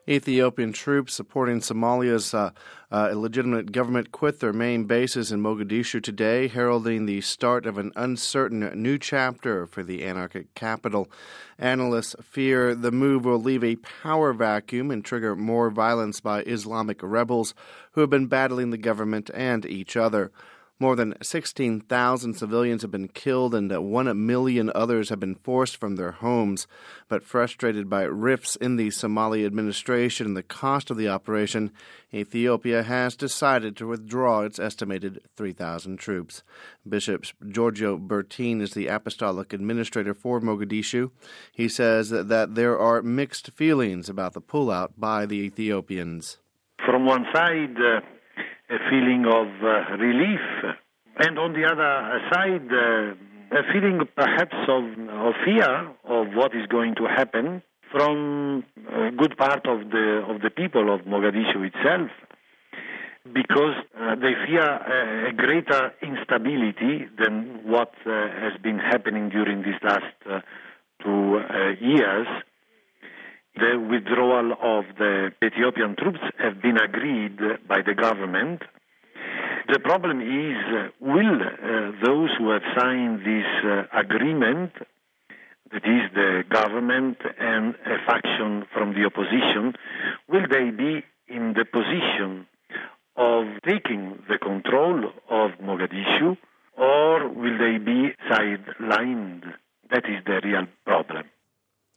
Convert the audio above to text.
Ethiopian troops supporting Somalia's illegitimate government quit their main bases in Mogadishu today, heralding the start of an uncertain new chapter for the anarchic capital. Analysts fear the move will leave a power vacuum and trigger more violence by Islamic rebels who have been battling the government and each other. More than 16,000 civilians have been killed and 1 million others have been forced from their homes. But frustrated by rifts in the Somali administration and the cost of the operation, Ethiopia has decided to withdraw its estimated 3,000 troops. Bishop Giorgio Bertin is the apostolic administrator for Mogadishu. He says that there are mixed feelings about the pullout by the Ethiopians. From one side, a feeling of relief, and on the other side, a feeling perhaps of fear of what is going to happen from a good part of the people of Mogadishu itself, because they fear a greater instability than what has been happening during these last 2 years. The withdrawal of the Ethiopian troops have been agreed by the government. The problem is, will those who have signed this agreement, that is the government and a faction from the opposition, will they be in the position of taking the control of Mogadishu, or will they be sidelined? That is the real problem.